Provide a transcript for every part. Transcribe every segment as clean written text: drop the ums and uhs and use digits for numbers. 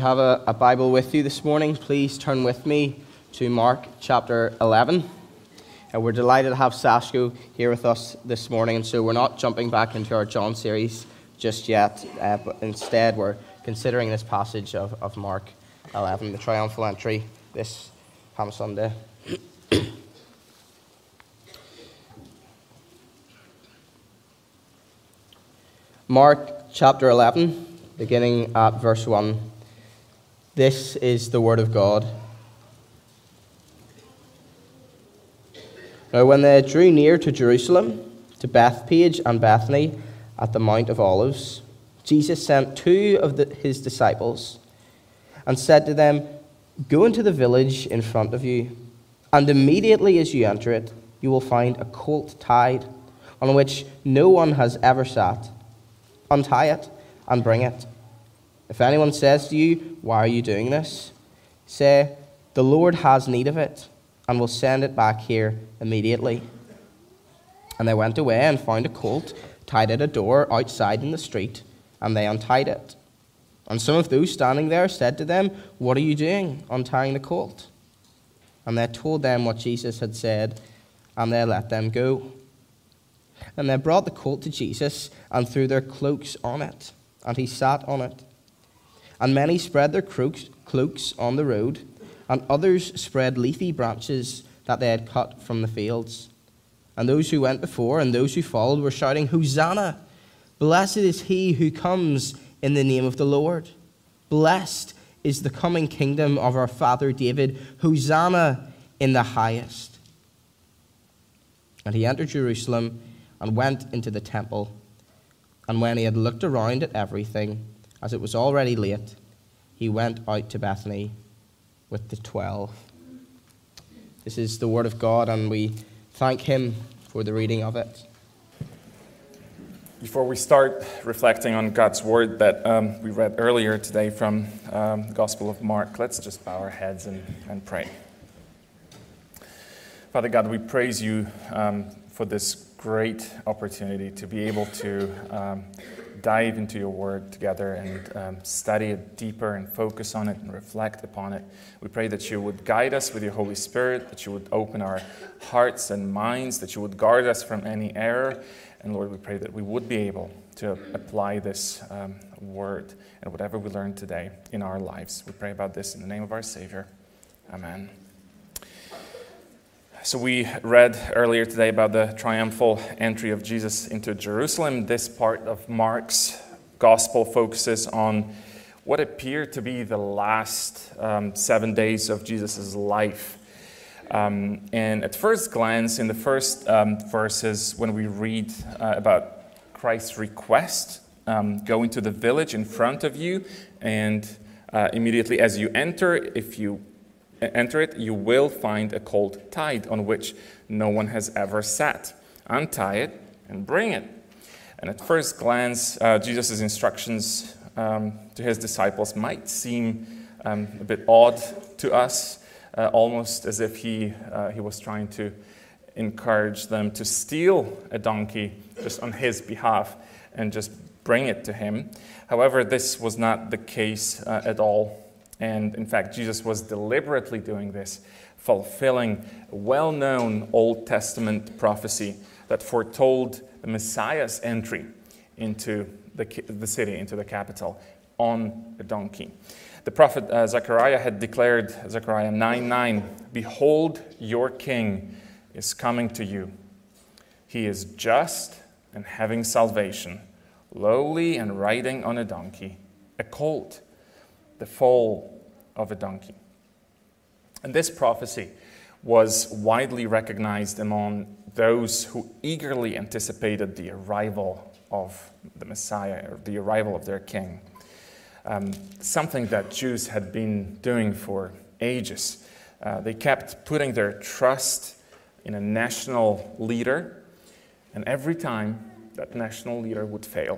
have a Bible with you this morning, please turn with me to Mark chapter 11. We're delighted to have Sashko here with us this morning, and so we're not jumping back into our John series just yet, but instead we're considering this passage of Mark 11, the triumphal entry, this Palm Sunday. Mark chapter 11, beginning at verse 1. This is the word of God. Now when they drew near to Jerusalem, to Bethphage and Bethany at the Mount of Olives, Jesus sent two of his disciples and said to them, "Go into the village in front of you, and immediately as you enter it, you will find a colt tied, on which no one has ever sat. Untie it and bring it. If anyone says to you, 'Why are you doing this?' say, 'The Lord has need of it, and will send it back here immediately.'" And they went away and found a colt tied at a door outside in the street, and they untied it. And some of those standing there said to them, "What are you doing, untying the colt?" And they told them what Jesus had said, and they let them go. And they brought the colt to Jesus and threw their cloaks on it, and he sat on it. And many spread their cloaks on the road, and others spread leafy branches that they had cut from the fields. And those who went before and those who followed were shouting, "Hosanna! Blessed is he who comes in the name of the Lord. Blessed is the coming kingdom of our father David. Hosanna in the highest." And he entered Jerusalem and went into the temple. And when he had looked around at everything, as it was already late, he went out to Bethany with the 12. This is the word of God, and we thank him for the reading of it. Before we start reflecting on God's word that we read earlier today from the Gospel of Mark, let's just bow our heads and pray. Father God, we praise you for this great opportunity to be able to dive into your word together and study it deeper and focus on it and reflect upon it. We pray that you would guide us with your Holy Spirit, that you would open our hearts and minds, that you would guard us from any error. And Lord, we pray that we would be able to apply this word and whatever we learn today in our lives. We pray about this in the name of our Savior. Amen. So we read earlier today about the triumphal entry of Jesus into Jerusalem. This part of Mark's gospel focuses on what appeared to be the last 7 days of Jesus' life. And at first glance, in the first verses, when we read about Christ's request, go into the village in front of you, and immediately as you enter, if you enter it, you will find a colt tied on which no one has ever sat. Untie it and bring it. And at first glance, Jesus' instructions to his disciples might seem a bit odd to us, almost as if he was trying to encourage them to steal a donkey just on his behalf and just bring it to him. However, this was not the case at all. And in fact, Jesus was deliberately doing this, fulfilling a well-known Old Testament prophecy that foretold the Messiah's entry into the city, into the capital, on a donkey. The prophet Zechariah had declared, Zechariah 9:9, "Behold, your king is coming to you. He is just and having salvation, lowly and riding on a donkey, a colt, the foal of a donkey." And this prophecy was widely recognized among those who eagerly anticipated the arrival of the Messiah, or the arrival of their king. Something that Jews had been doing for ages. They kept putting their trust in a national leader, and every time that national leader would fail.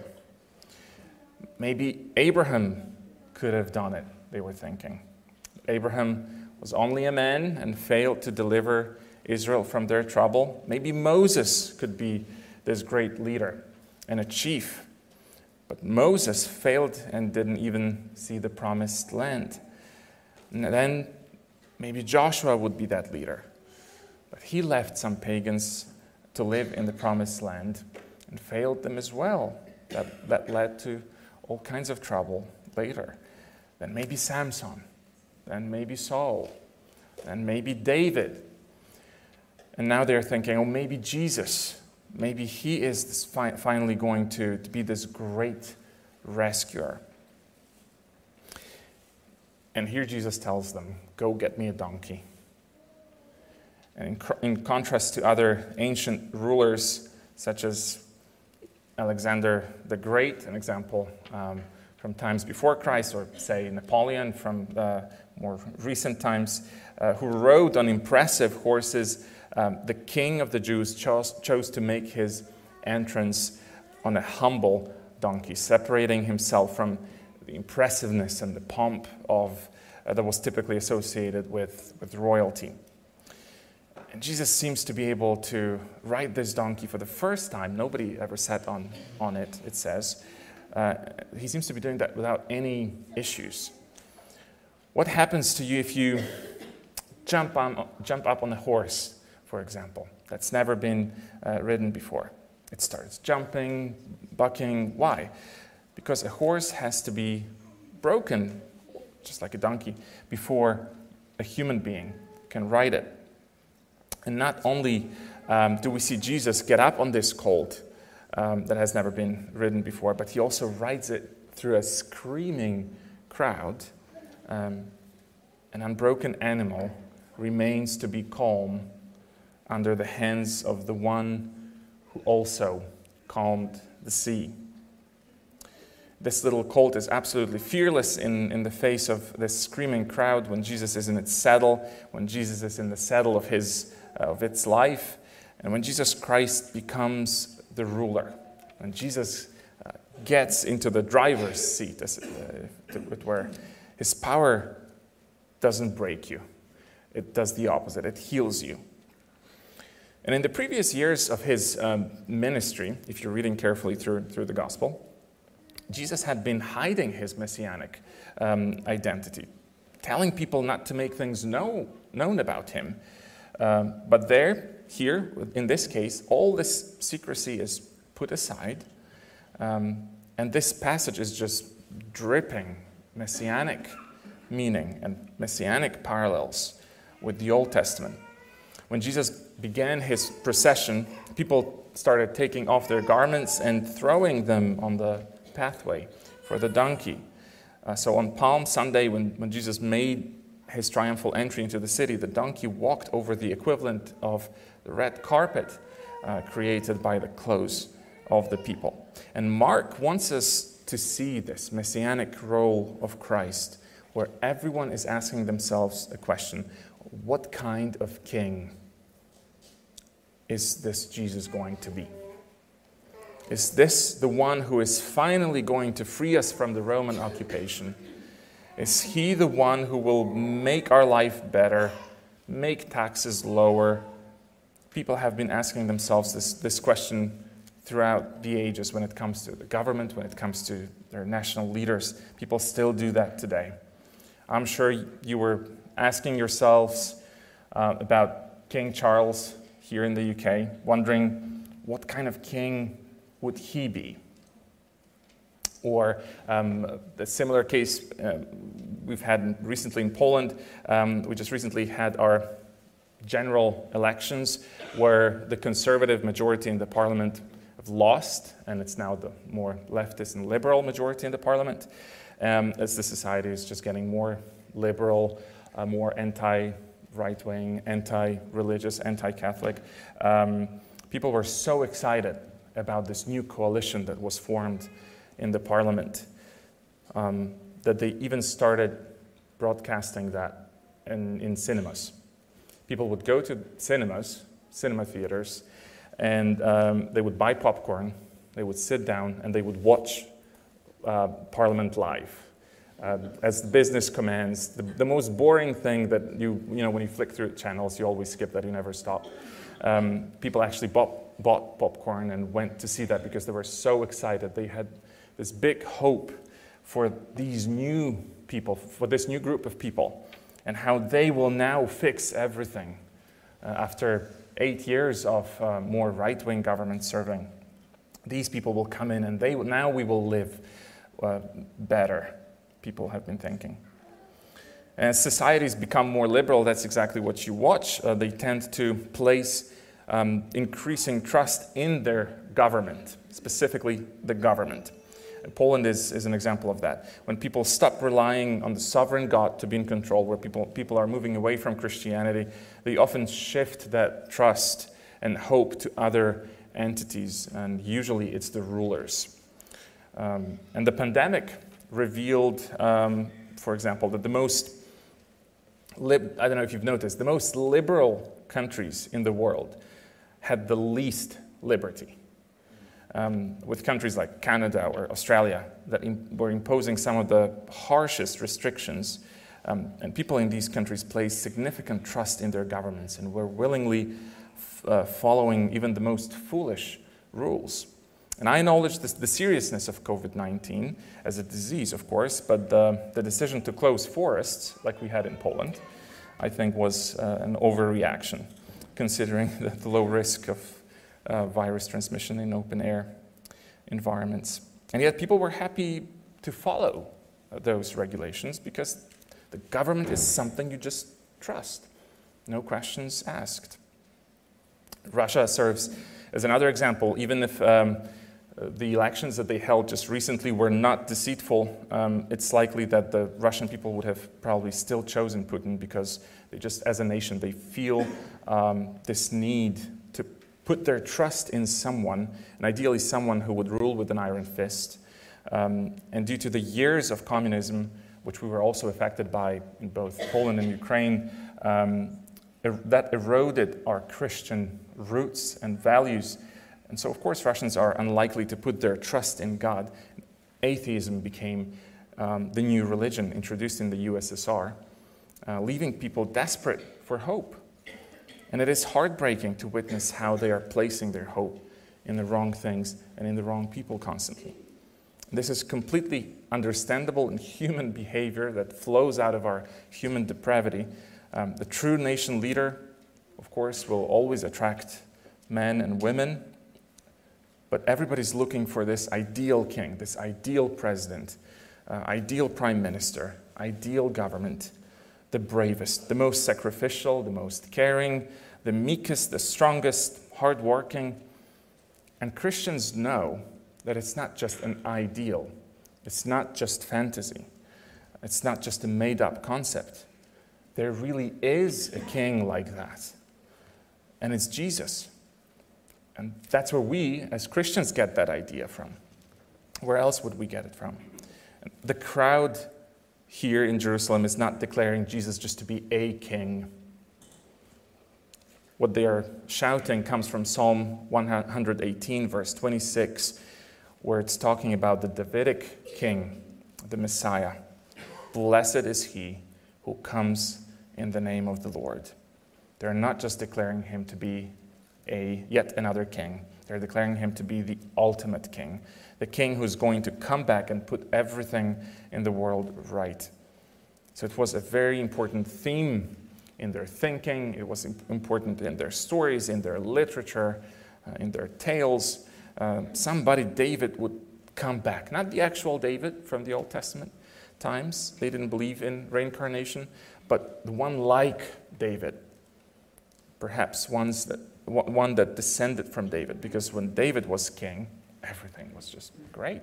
Maybe Abraham could have done it, they were thinking. Abraham was only a man and failed to deliver Israel from their trouble. Maybe Moses could be this great leader and a chief. But Moses failed and didn't even see the promised land. And then maybe Joshua would be that leader. But he left some pagans to live in the promised land and failed them as well. That led to all kinds of trouble later. Then maybe Samson. Then maybe Saul. Then maybe David. And now they're thinking, oh, maybe Jesus. Maybe he is finally going to be this great rescuer. And here Jesus tells them, go get me a donkey. And in contrast to other ancient rulers, such as Alexander the Great, an example from times before Christ, or say Napoleon from more recent times, who rode on impressive horses, the king of the Jews chose to make his entrance on a humble donkey, separating himself from the impressiveness and the pomp of that was typically associated with royalty. And Jesus seems to be able to ride this donkey for the first time. Nobody ever sat on it, it says. He seems to be doing that without any issues. What happens to you if you jump up on a horse, for example, that's never been ridden before? It starts jumping, bucking. Why? Because a horse has to be broken, just like a donkey, before a human being can ride it. And not only do we see Jesus get up on this colt that has never been ridden before, but he also rides it through a screaming crowd. An unbroken animal remains to be calm under the hands of the one who also calmed the sea. This little colt is absolutely fearless in the face of this screaming crowd when Jesus is in its saddle, when Jesus is in the saddle of its life, and when Jesus Christ becomes the ruler, when Jesus gets into the driver's seat, where his power doesn't break you. It does the opposite. It heals you. And in the previous years of his ministry, if you're reading carefully through the gospel, Jesus had been hiding his messianic identity, telling people not to make things known about him. But here, in this case, all this secrecy is put aside, and this passage is just dripping messianic meaning and messianic parallels with the Old Testament. When Jesus began his procession, people started taking off their garments and throwing them on the pathway for the donkey. So on Palm Sunday, when Jesus made his triumphal entry into the city, the donkey walked over the equivalent of the red carpet created by the clothes of the people. And Mark wants us to see this messianic role of Christ, where everyone is asking themselves a question: what kind of king is this Jesus going to be? Is this the one who is finally going to free us from the Roman occupation? Is he the one who will make our life better, make taxes lower? People have been asking themselves this question throughout the ages when it comes to the government, when it comes to their national leaders. People still do that today. I'm sure you were asking yourselves about King Charles here in the UK, wondering what kind of king would he be? Or the similar case we've had recently in Poland. We just recently had our general elections where the conservative majority in the parliament have lost, and it's now the more leftist and liberal majority in the parliament, as the society is just getting more liberal, more anti-right-wing, anti-religious, anti-Catholic. People were so excited about this new coalition that was formed in the parliament that they even started broadcasting that in cinemas. People would go to cinema theaters, and they would buy popcorn, they would sit down, and they would watch Parliament live. As the business commands, the most boring thing that you know when you flick through channels, you always skip that, you never stop. People actually bought popcorn and went to see that because they were so excited. They had this big hope for these new people, for this new group of people, and how they will now fix everything after 8 years of more right-wing government serving. These people will come in and now we will live better, people have been thinking. As societies become more liberal, that's exactly what you watch. They tend to place increasing trust in their government, specifically the government. And Poland is an example of that. When people stop relying on the sovereign God to be in control, where people are moving away from Christianity, they often shift that trust and hope to other entities, and usually it's the rulers. And the pandemic revealed, for example, that the most I don't know if you've noticed, the most liberal countries in the world had the least liberty. With countries like Canada or Australia that were imposing some of the harshest restrictions, and people in these countries placed significant trust in their governments and were willingly following even the most foolish rules. And I acknowledge the seriousness of COVID-19 as a disease, of course, but the decision to close forests, like we had in Poland, I think was an overreaction, considering the low risk of virus transmission in open-air environments. And yet people were happy to follow those regulations because the government is something you just trust, no questions asked. Russia serves as another example. Even if the elections that they held just recently were not deceitful, it's likely that the Russian people would have probably still chosen Putin because they just, as a nation, they feel this need to put their trust in someone, and ideally someone who would rule with an iron fist. And due to the years of communism, which we were also affected by in both Poland and Ukraine, that eroded our Christian roots and values. And so, of course, Russians are unlikely to put their trust in God. Atheism became the new religion introduced in the USSR, leaving people desperate for hope. And it is heartbreaking to witness how they are placing their hope in the wrong things and in the wrong people constantly. This is completely understandable in human behavior that flows out of our human depravity. The true nation leader, of course, will always attract men and women, but everybody's looking for this ideal king, this ideal president, ideal prime minister, ideal government, the bravest, the most sacrificial, the most caring, the meekest, the strongest, hardworking. And Christians know that it's not just an ideal. It's not just fantasy. It's not just a made-up concept. There really is a king like that. And it's Jesus. And that's where we, as Christians, get that idea from. Where else would we get it from? The crowd here in Jerusalem is not declaring Jesus just to be a king. What they are shouting comes from Psalm 118, verse 26, where it's talking about the Davidic king, the Messiah. Blessed is he who comes in the name of the Lord. They're not just declaring him to be yet another king. They're declaring him to be the ultimate king, the king who's going to come back and put everything in the world right. So it was a very important theme in their thinking. It was important in their stories, in their literature, in their tales. Somebody, David, would come back. Not the actual David from the Old Testament times. They didn't believe in reincarnation, but the one like David. Perhaps one that descended from David, because when David was king, everything was just great.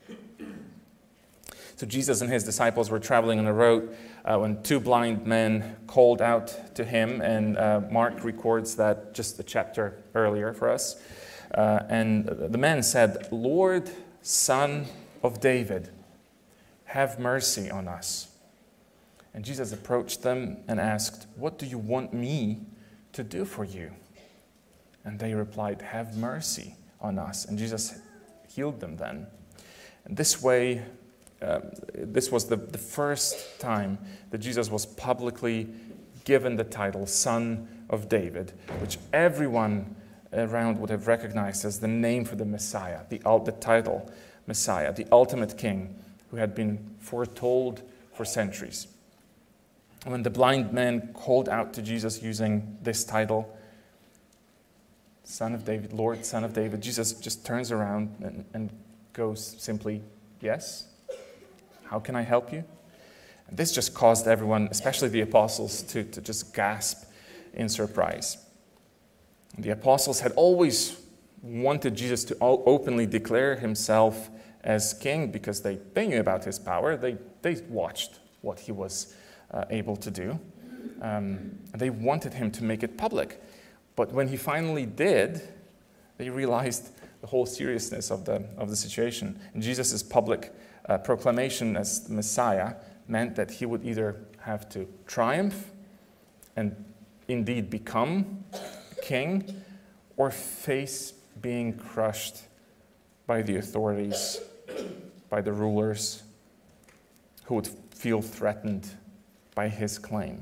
So Jesus and his disciples were traveling on the road when two blind men called out to him, and Mark records that just a chapter earlier for us. And the men said, "Lord, Son of David, have mercy on us." And Jesus approached them and asked, "What do you want me to do for you?" And they replied, "Have mercy on us." And Jesus healed them then. And this way, this was the first time that Jesus was publicly given the title Son of David, which everyone around would have recognized as the name for the Messiah, the title Messiah, the ultimate king who had been foretold for centuries. When the blind man called out to Jesus using this title, Son of David, Lord, Son of David, Jesus just turns around and goes simply, yes? How can I help you? And this just caused everyone, especially the apostles, to just gasp in surprise. The apostles had always wanted Jesus to openly declare himself as king because they knew about his power. They watched what he was able to do. And they wanted him to make it public. But when he finally did, they realized the whole seriousness of the situation. And Jesus' public proclamation as the Messiah meant that he would either have to triumph and indeed become king, or face being crushed by the authorities, by the rulers who would feel threatened by his claim.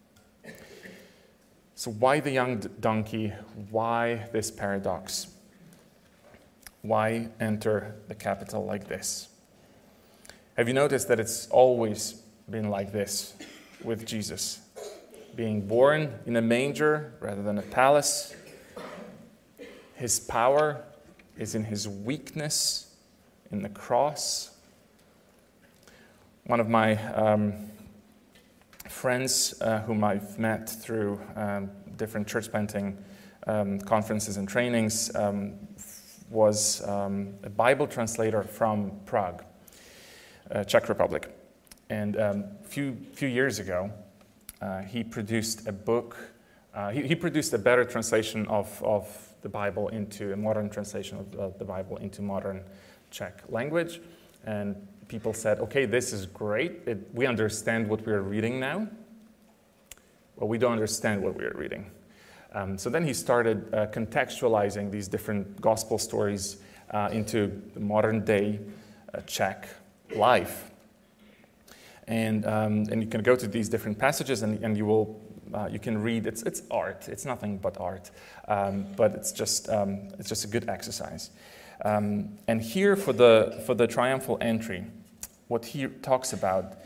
So why the young donkey? Why this paradox? Why enter the capital like this? Have you noticed that it's always been like this with Jesus? Being born in a manger rather than a palace. His power is in his weakness, in the cross. One of my friends whom I've met through different church planting conferences and trainings was a Bible translator from Prague, Czech Republic. And a few years ago, he produced a book. He produced a better translation of the Bible into a modern translation of the Bible into modern Czech language. And people said, okay, this is great. We understand what we're reading now. Well, we don't understand what we're reading. So then he started contextualizing these different gospel stories into the modern day Czech life. And you can go to these different passages and you can read. It's art. It's nothing but art, but it's just a good exercise. And here for the triumphal entry, what he talks about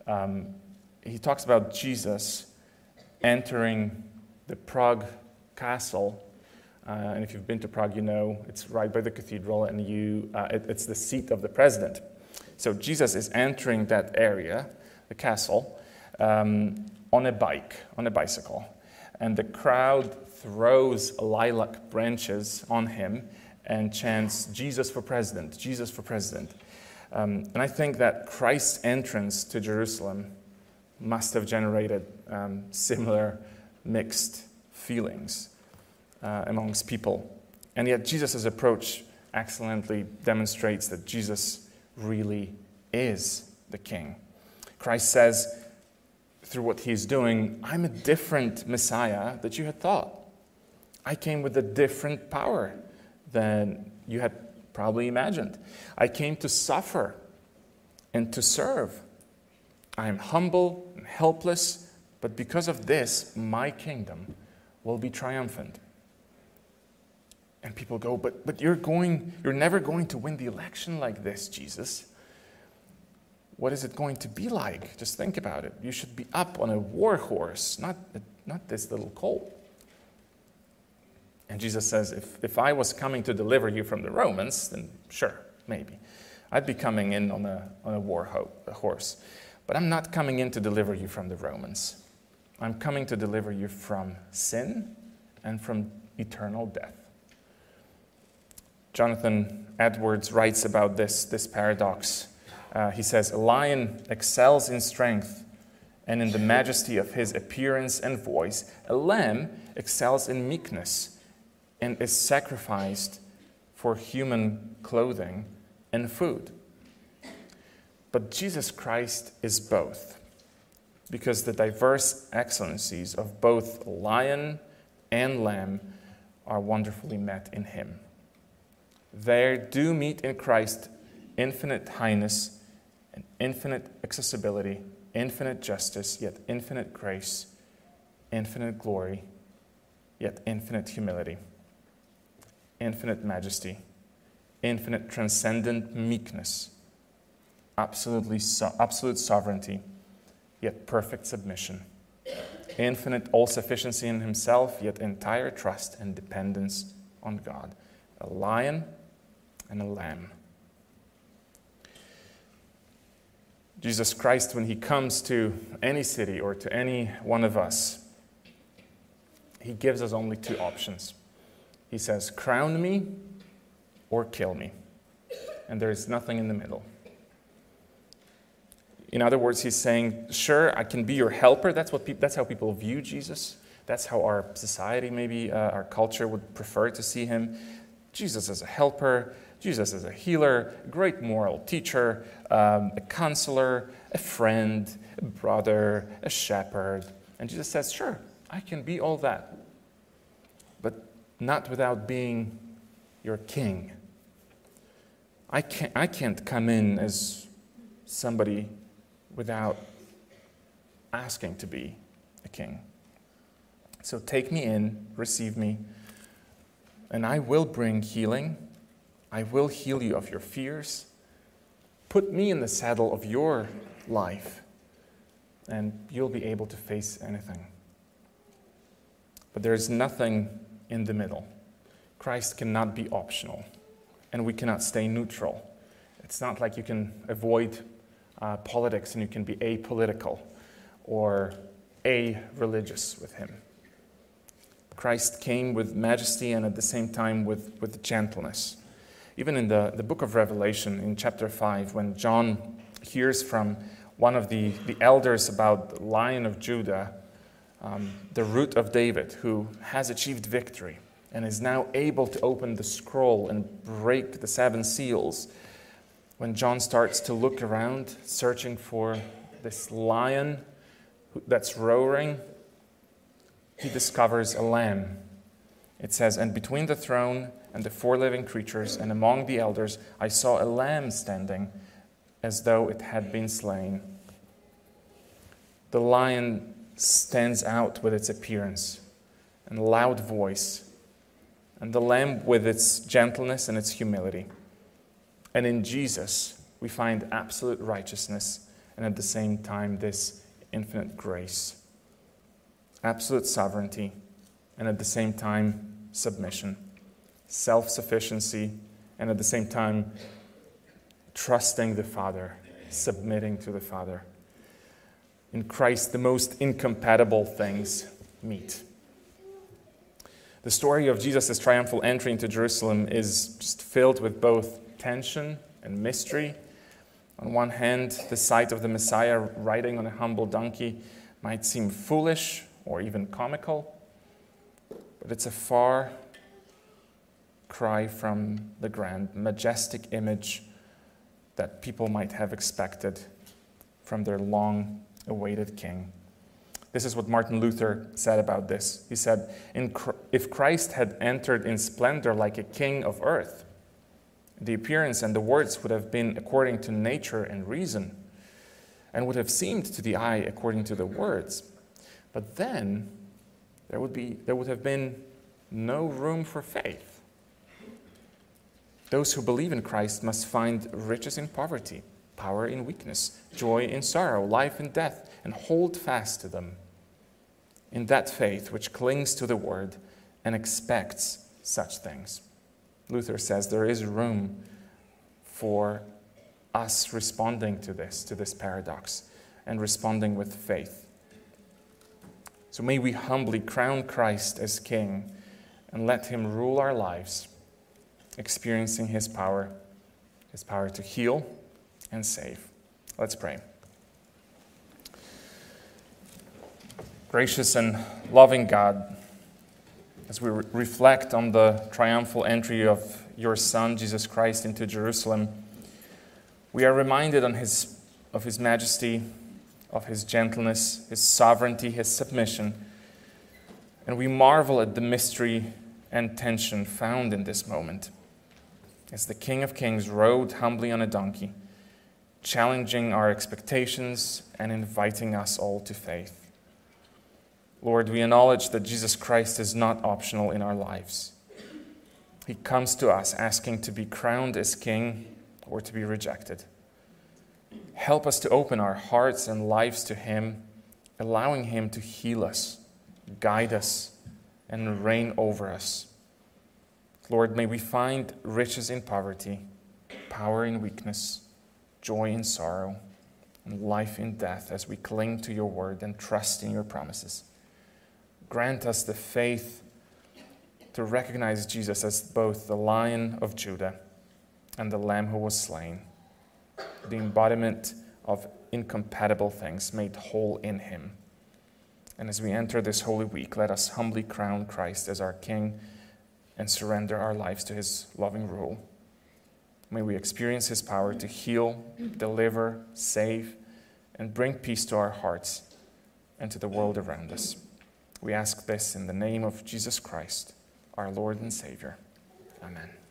Jesus entering the Prague castle. And if you've been to Prague, you know it's right by the cathedral, and it's the seat of the president. So Jesus is entering that area, the castle, on a bicycle. And the crowd throws lilac branches on him and chants, Jesus for president, Jesus for president. And I think that Christ's entrance to Jerusalem must have generated similar mixed feelings amongst people. And yet Jesus' approach excellently demonstrates that Jesus really is the king. Christ says, through what he's doing, I'm a different Messiah that you had thought. I came with a different power than you had probably imagined. I came to suffer and to serve. I am humble and helpless, but because of this, my kingdom will be triumphant. And people go, but you're never going to win the election like this, Jesus. What is it going to be like? Just think about it. You should be up on a war horse, not this little colt. And Jesus says, if I was coming to deliver you from the Romans, then sure, maybe. I'd be coming in on a war horse. But I'm not coming in to deliver you from the Romans. I'm coming to deliver you from sin and from eternal death. Jonathan Edwards writes about this paradox. He says, a lion excels in strength and in the majesty of his appearance and voice. A lamb excels in meekness and is sacrificed for human clothing and food. But Jesus Christ is both, because the diverse excellencies of both lion and lamb are wonderfully met in him. There do meet in Christ infinite highness and infinite accessibility, infinite justice, yet infinite grace, infinite glory, yet infinite humility, infinite majesty, infinite, transcendent meekness, absolute sovereignty, yet perfect submission, infinite all-sufficiency in himself, yet entire trust and dependence on God, a lion and a lamb. Jesus Christ, when he comes to any city or to any one of us, he gives us only two options. He says, crown me or kill me. And there is nothing in the middle. In other words, he's saying, sure, I can be your helper. That's how people view Jesus. That's how our society, maybe our culture would prefer to see him. Jesus as a helper, Jesus as a healer, a great moral teacher, a counselor, a friend, a brother, a shepherd. And Jesus says, sure, I can be all that, but not without being your king. I can't come in as somebody without asking to be a king. So take me in, receive me, and I will bring healing. I will heal you of your fears. Put me in the saddle of your life, and you'll be able to face anything. But there's nothing in the middle. Christ cannot be optional, and we cannot stay neutral. It's not like you can avoid politics and you can be apolitical or a-religious with him. Christ came with majesty and at the same time with gentleness. Even in the book of Revelation, in chapter 5, when John hears from one of the elders about the Lion of Judah, the root of David, who has achieved victory and is now able to open the scroll and break the 7 seals, when John starts to look around, searching for this lion that's roaring, he discovers a lamb. It says, and between the throne and the 4 living creatures and among the elders, I saw a lamb standing as though it had been slain. The lion stands out with its appearance and loud voice, and the lamb with its gentleness and its humility. And in Jesus, we find absolute righteousness and at the same time this infinite grace. Absolute sovereignty, and at the same time, submission, self-sufficiency, and at the same time, trusting the Father, submitting to the Father. In Christ, the most incompatible things meet. The story of Jesus' triumphal entry into Jerusalem is just filled with both tension and mystery. On one hand, the sight of the Messiah riding on a humble donkey might seem foolish or even comical, but it's a far cry from the grand, majestic image that people might have expected from their long-awaited king. This is what Martin Luther said about this. He said, if Christ had entered in splendor like a king of earth, the appearance and the words would have been according to nature and reason, and would have seemed to the eye according to the words. But then there would have been no room for faith. Those who believe in Christ must find riches in poverty, power in weakness, joy in sorrow, life in death, and hold fast to them in that faith which clings to the word and expects such things. Luther says there is room for us responding to this paradox, and responding with faith. So may we humbly crown Christ as King and let him rule our lives, experiencing his power to heal and save. Let's pray. Gracious and loving God, as we reflect on the triumphal entry of your Son, Jesus Christ, into Jerusalem, we are reminded of his majesty, of his gentleness, his sovereignty, his submission, and we marvel at the mystery and tension found in this moment, as the King of Kings rode humbly on a donkey, challenging our expectations and inviting us all to faith. Lord, we acknowledge that Jesus Christ is not optional in our lives. He comes to us asking to be crowned as king or to be rejected. Help us to open our hearts and lives to him, allowing him to heal us, guide us, and reign over us. Lord, may we find riches in poverty, power in weakness, joy in sorrow, and life in death as we cling to your word and trust in your promises. Grant us the faith to recognize Jesus as both the Lion of Judah and the Lamb who was slain, the embodiment of incompatible things made whole in him. And as we enter this Holy Week, let us humbly crown Christ as our King and surrender our lives to his loving rule. May we experience his power to heal, deliver, save, and bring peace to our hearts and to the world around us. We ask this in the name of Jesus Christ, our Lord and Savior. Amen.